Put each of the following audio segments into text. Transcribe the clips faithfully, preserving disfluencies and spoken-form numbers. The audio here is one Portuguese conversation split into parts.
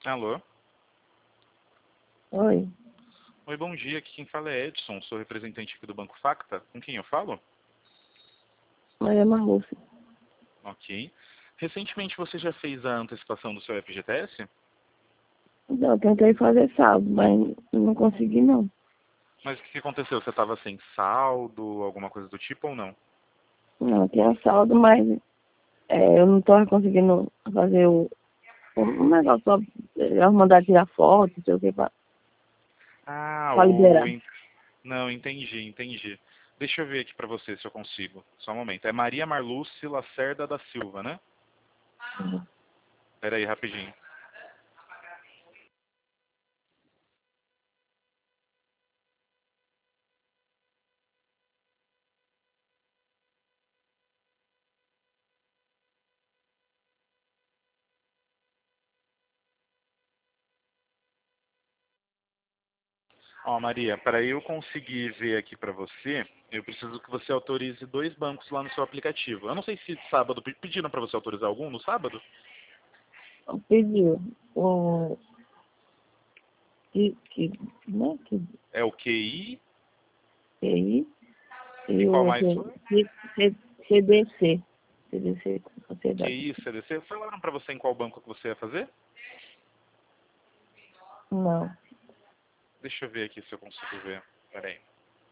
Alô? Oi, Oi, bom dia. Aqui quem fala é Edson, sou representante aqui do Banco Facta. Com quem eu falo? Maria Marluce. Ok. Recentemente você já fez a antecipação do seu F G T S? Então, eu tentei fazer saldo, mas não consegui não. Mas o que que aconteceu? Você estava sem saldo, alguma coisa do tipo ou não? Não, tinha saldo, mas é, eu não tô conseguindo fazer o, o um negócio pra eles mandar tirar foto, não sei o que, pra, Ah, pra o... liberar. en- Não, entendi, entendi. Deixa eu ver aqui pra você se eu consigo. Só um momento. É Maria Marluce Lacerda da Silva, né? Pera aí, rapidinho. Ó, Maria, para eu conseguir ver aqui pra você, eu preciso que você autorize dois bancos lá no seu aplicativo. Eu não sei se sábado pe- pediram pra você autorizar algum no sábado. Eu pedi o que, que, né, que, É o Q I que aí, e e o qual mais outro, foi? C- C- CDC, CDC, Sociedade. Q I e C D C. Falaram pra você em qual banco que você ia fazer? Não, Deixa eu ver aqui se eu consigo ver. Pera aí.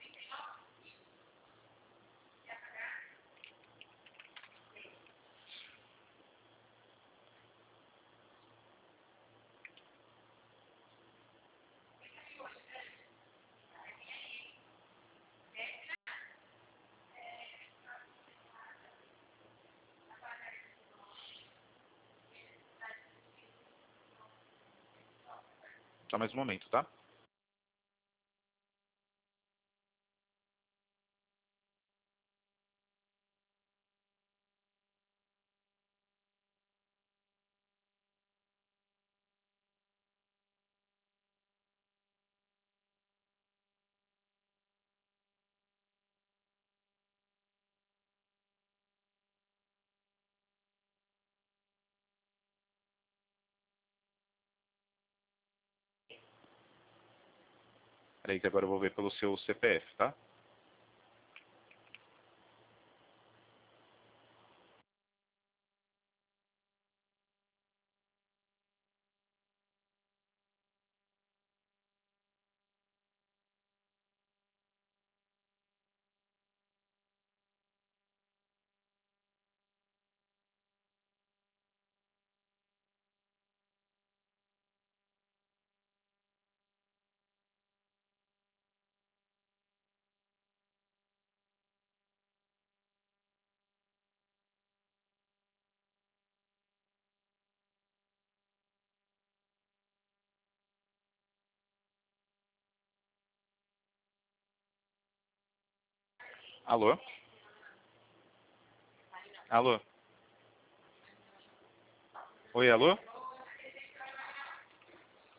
Só mais um momento, tá? Pera aí que agora eu vou ver pelo seu C P F, tá? Alô? Alô? Oi, alô?